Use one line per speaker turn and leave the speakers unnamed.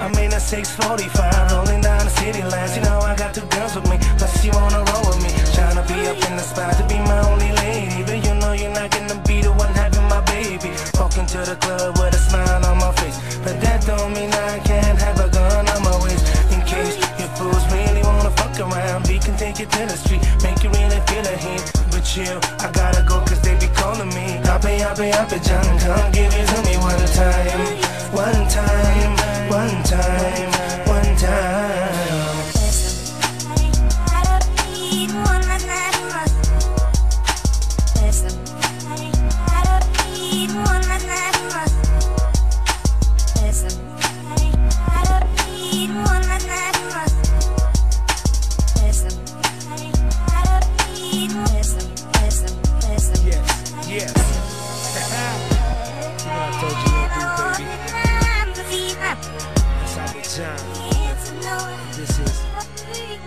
I'm in a 645, rolling down the city lines. You know I got two girls with me, plus she wanna roll with me. Tryna be up in the spot to be my only lady, but you know you're not gonna be the one having my baby. Walking to the club with a smile on my face, but that don't mean I can't have a gun on my waist. In case you fools really wanna fuck around, we can take it to the street, make you really feel the heat. But chill, I gotta go cause they be calling me. Hoppe, John, come give it to me one time. One time, one time, one time. Yes. You know I told you what to do, baby. That's Hoppe John. This is